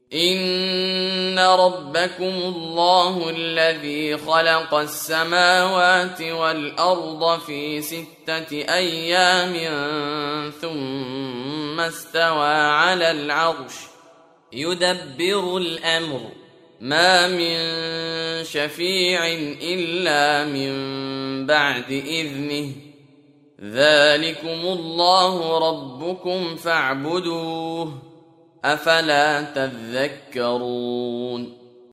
إن ربكم الله الذي خلق السماوات والأرض في 6 أيام ثم استوى على العرش يدبر الأمر ما من شفيع إلا من بعد إذنه ذلكم الله ربكم فاعبدوه أفلا تذكرون